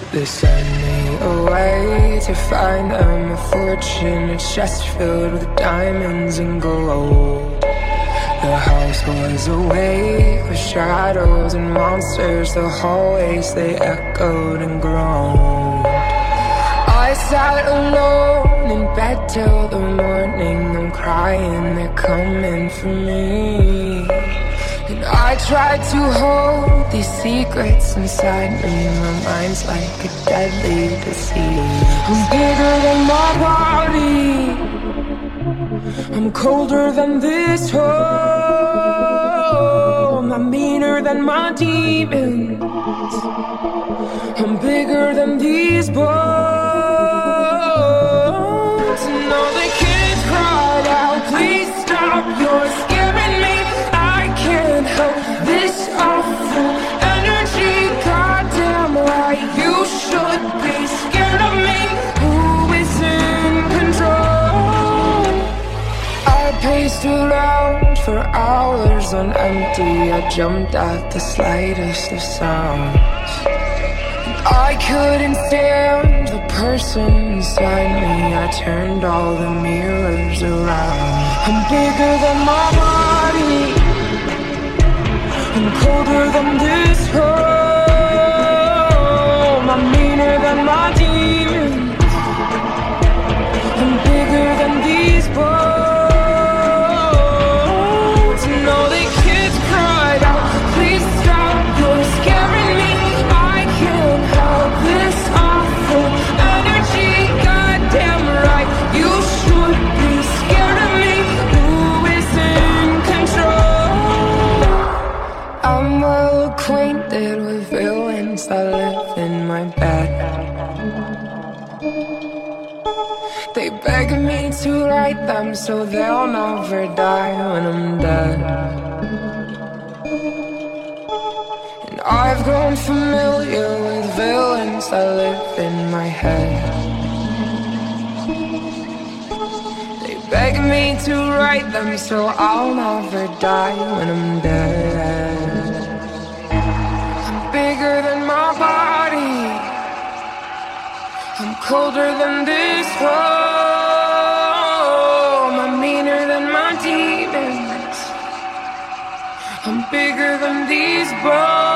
They send me away to find them a fortune, a chest filled with diamonds and gold. The house was awake with shadows and monsters. The hallways, they echoed and groaned. I sat alone in bed till the morning. I'm crying, they're coming for me. And I tried to hold these secrets inside me. My mind's like a deadly disease. I'm bigger than my body, I'm colder than this home. I'm meaner than my demons, I'm bigger than these bones. And all the kids cried out, please stop, you're scaring me. I can't help this awful energy. Goddamn right, you should be scared of me. Who is in control? I paced around for hours on empty. I jumped at the slightest of sounds. I couldn't stand the person inside me. I turned all the mirrors around. I'm bigger than my body, I'm colder than this home. I'm meaner than my demons, I'm bigger than these bones. And all the kids cried out, please stop, you're scaring me. I can't help this awful energy. Goddamn right, you should be scared of me. Who is in control? I'm well acquainted with villains that live in my bed. They beg me to write them so they'll never die when I'm dead. And I've grown familiar with villains that live in my head. They beg me to write them so I'll never die when I'm dead. I'm bigger than my body, I'm colder than this home. I'm meaner than my demons, I'm bigger than these bones.